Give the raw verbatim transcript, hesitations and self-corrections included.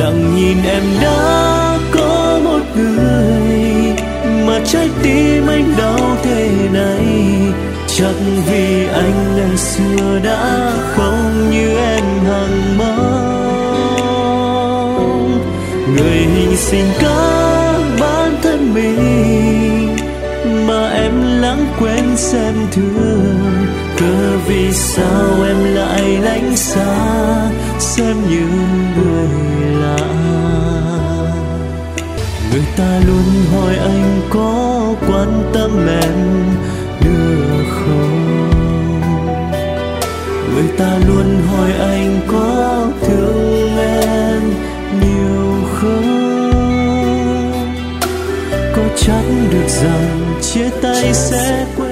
lặng nhìn em đã có một người mà trái tim anh đau thế này. Chắc vì anh ngày xưa đã không như em hằng mong. Người hy sinh cả bản thân mình mà em lãng quên xem thương. Cớ vì sao em lại lánh xa xem như người lạ. Người ta luôn hỏi anh có quan tâm em nữa không. Người ta luôn hỏi anh có thương em nhiều không. Có chắc được rằng chia tay sẽ quên